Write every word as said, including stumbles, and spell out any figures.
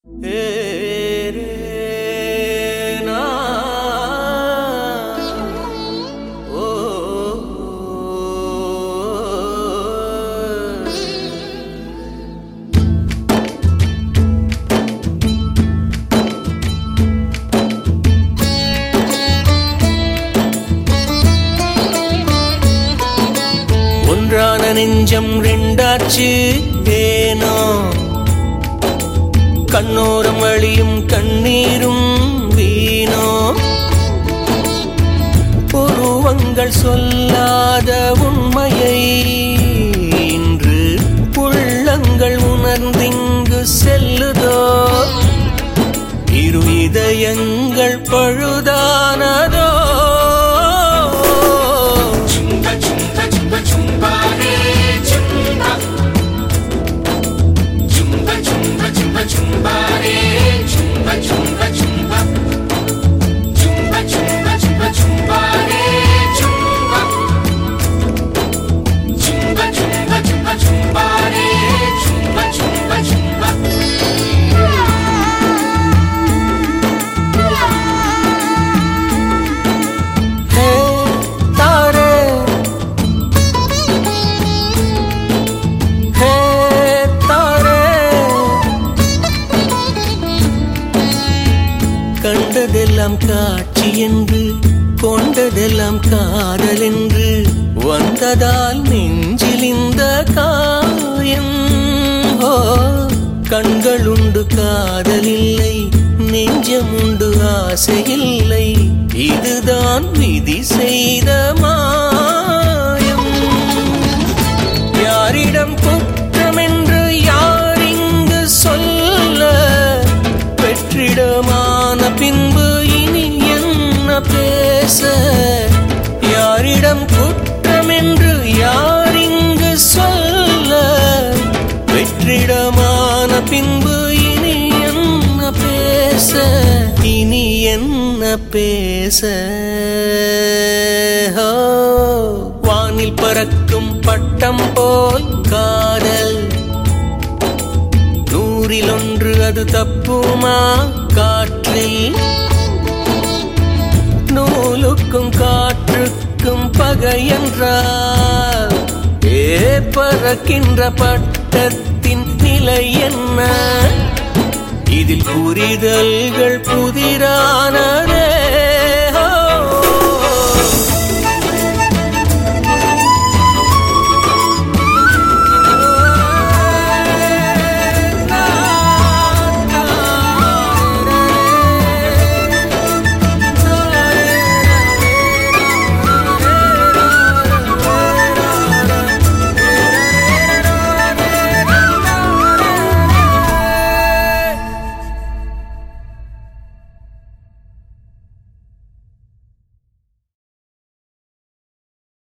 ஒன்றான நெஞ்சம் ரெண்டாச்சு ஏனோ, கண்ணோரம் வழியும் கண்ணீரும் வீணோ. உருவங்கள் சொல்லாத உண்மையை இன்று உள்ளங்கள் உணர்ந்திங்கு செல்லுதோ. இரு இதயங்கள் பழுதானதோ. கண்டதெல்லாம் காட்சி என்று, கொண்டதெல்லாம் காதல் என்று, வந்ததால் நெஞ்சில் இந்த காயம். ஓ, கண்களுண்டு காதல் இல்லை, நெஞ்சமுண்டு ஆசை இல்லை, இதுதான் விதி செய்த மாயம். யாரிடம் குற்றம் என்று யாரிங்கு சொல்ல, வெற்றிடமான பின்பு இனி என்ன பேச. யாரிடம் குற்றம் என்று யாரிங்கு சொல்ல, வெற்றிடமான பின்பு இனி என்ன பேச. இனி என்ன பேச. வானில் பறக்கும் பட்டம் போல் காதல், நூறில் ஒன்று அது தப்புமா காற்றில். நூலுக்கும் காற்றுக்கும் பகை என்றால், ஏ பறக்கின்ற பட்டத்தின் நிலை என்ன. இதில் புரிதல்கள் புதிரான